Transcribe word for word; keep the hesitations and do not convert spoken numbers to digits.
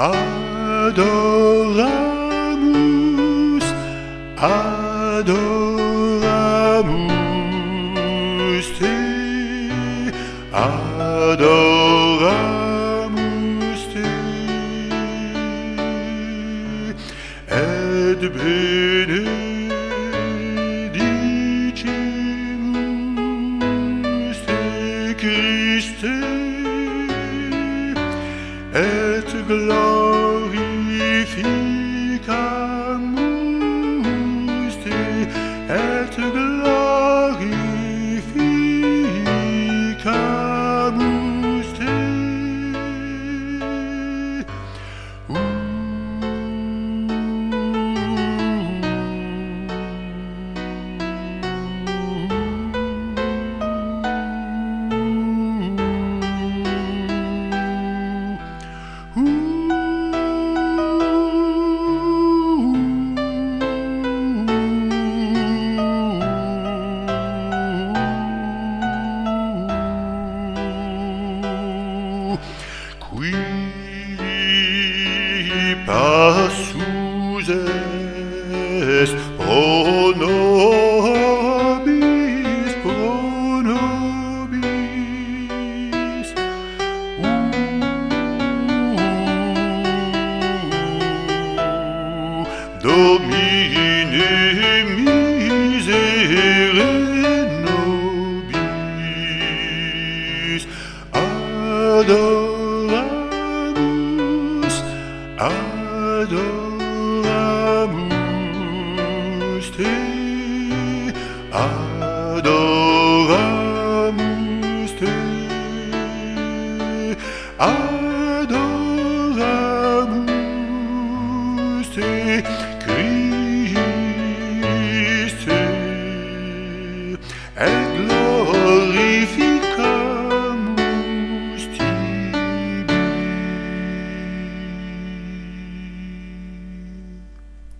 Adoramus, adoramus te, adoramus te, et benedicimus te Christe, et glorificamus te, et glorificamus te. Qui passus est pro nobis, pro nobis, Domine misere nobis, adoramus, adoramus.